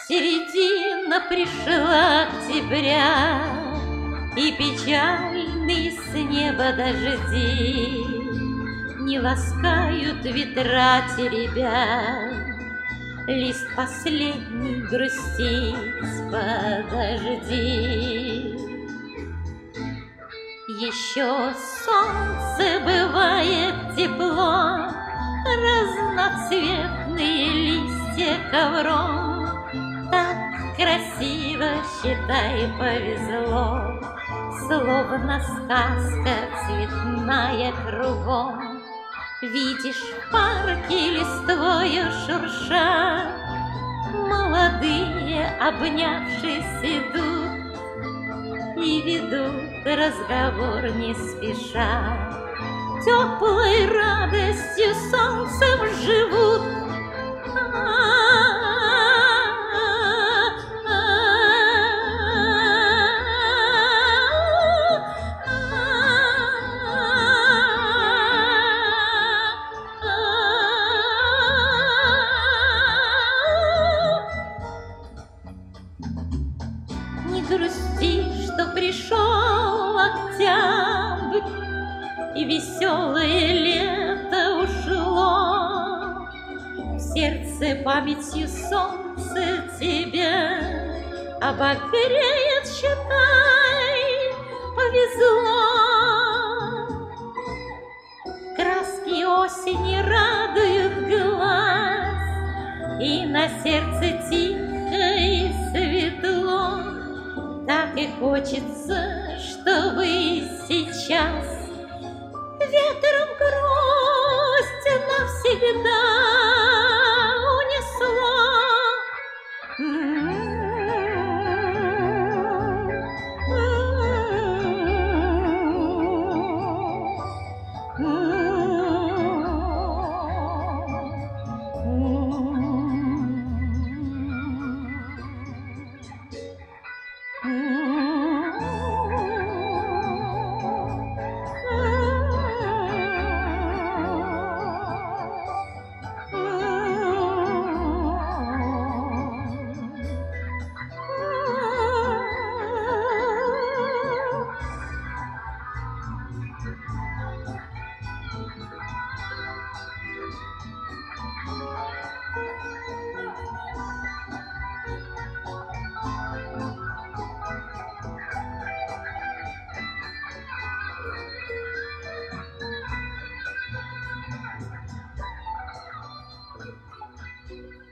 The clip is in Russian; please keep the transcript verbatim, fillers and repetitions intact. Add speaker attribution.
Speaker 1: Середина пришла октября, и печальные с неба дожди не ласкают ветра теребя. Лист последний грустит, подожди. Еще солнце бывает тепло, разноцветные листья ковром. Так красиво, считай, повезло, словно сказка цветная кругом. Видишь, в парке листвою шурша, молодые, обнявшись, идут и ведут разговор не спеша. Теплой радостью солнцем живут. Не грусти, что пришел октябрь, и веселое лето ушло. В сердце памятью солнце тебя обогреет, считай, повезло. Краски осени радуют глаз, и на сердце тихо и светло. Так и хочется, чтобы сейчас ветром грусть навсегда унесло. Thank you.